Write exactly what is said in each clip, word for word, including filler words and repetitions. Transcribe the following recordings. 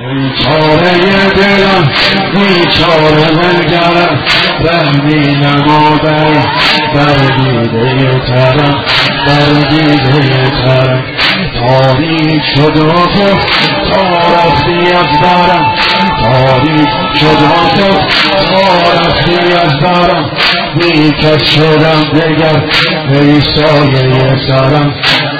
بیچاره دلم بیچاره منگرم رحمی نمادم بر دیده ترم بر دیده ترم تاریک شد افق تا رفتی از برم تاریک شد افق تا رفتی از برم بی کس شدم دگر ای سایه سرم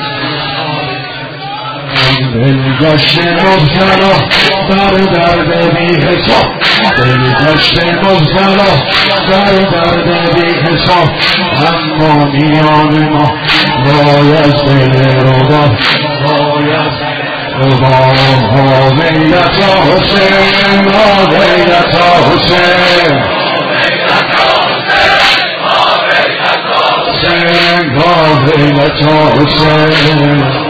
دلگشت مبتلا بر درد بی حساب دلگشت مبتلا بر درد بی حساب اما میان ما وای از دل ربا وای از ربا ویلتا حسین ویلتا حسین ویلتا حسین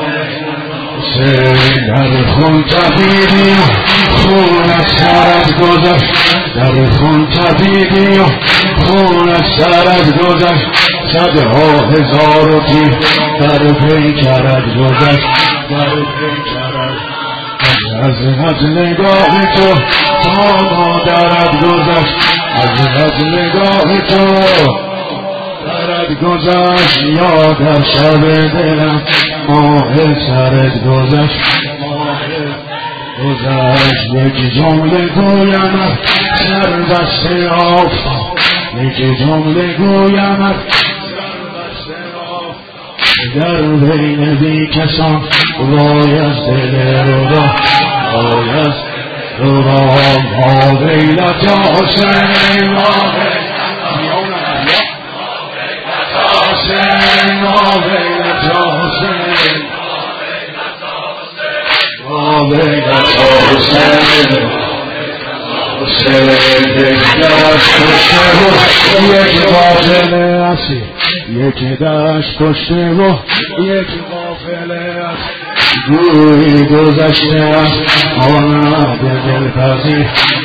در خون تبیدی خون از سرت گذشت در خون تبیدی خون از سرت گذشت صدها هزار و تیر در پیکرت گذشت در پیکرت از از نگاه تو تا مادرت گذشت از از نگاه تو درد گذشت یا در شب دلم ماه سرت گذشت ماه گذشت یک جمله گویم سر دست آفتاب یک جمله گویم سر دست آفتاب در بین بی کسان وای از دل ربا وای از ربا ما ویلتا حسین ما حسین ما ویلتا حسین ما ویلتا حسین حسین دشت کشته و یک غافله اسی یک دشت کشته و یک غافله اسی گویی گذشته از آمد دلپذیر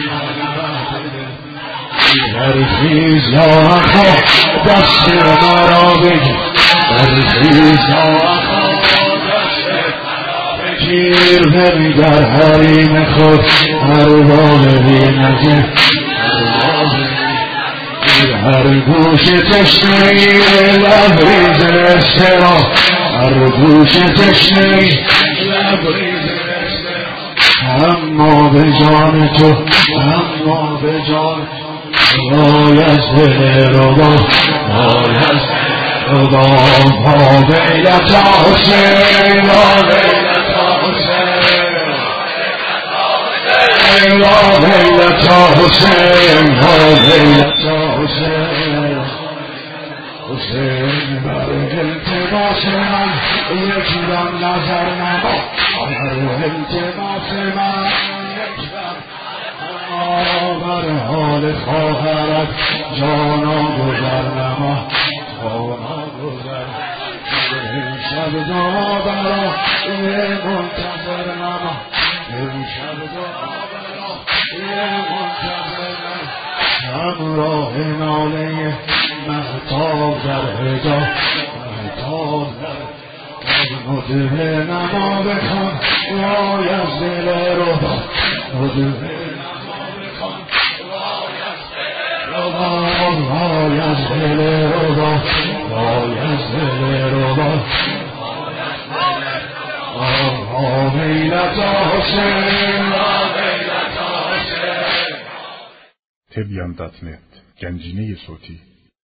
برخیز یا اخا دست مرا بگیر برخیز یا اخا دست مرا بگیر بمیدر حریم خود ارباب بی نظیر هر گوش تشنهی لبریز استرا هر گوش تشنهی لبریز استرا اما به جان تو اما به جان وای از دل ربا وای از ربا ما ویلتا حسین ما ویلتا حسین ما ویلتا حسین ما ویلتا حسین حسین بر التباس من یک دم نظر نما بر التباس من یک دم بر حال خواهرت جانا گذر نما جانا گذر این شب دعا برا یه منتظر نما این شب دعا برا یه منتظر نما همراه ناله مهتاب در هجا مهتاب در مدهه نما بخوان وای از دل ربا مدهه وای از دل ربا وای از دل ربا آه ویلتا حسین ویلتا حسین تبیان دات نت گنجینه صوتی